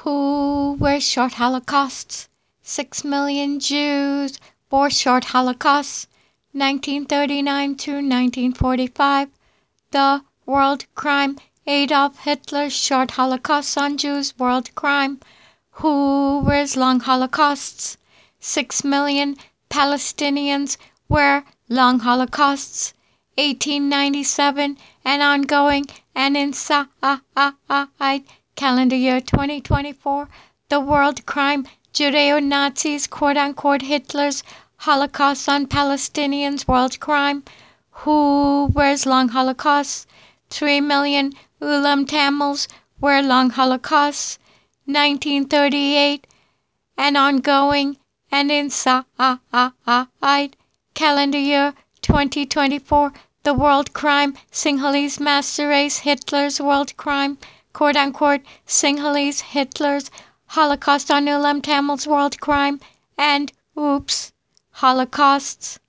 Who were short holocausts? 6 million Jews bore short holocausts, 1939 to 1945. The world crime, Adolf Hitler's short holocausts on Jews, world crime. Who wears long holocausts? 6 million Palestinians wear long holocausts, 1897 and ongoing, and inside calendar year 2024, the world crime, Judeo-Nazis, quote-unquote Hitler's Holocaust on Palestinians, world crime. Who wears long holocausts? 3 million Ulam Tamils wear long holocausts, 1938 and ongoing, and inside calendar year 2024, the world crime, Sinhalese master race, Hitler's world crime, quote-unquote Sinhalese Hitler's Holocaust on Ulam Tamils, world crime, and oops, holocausts.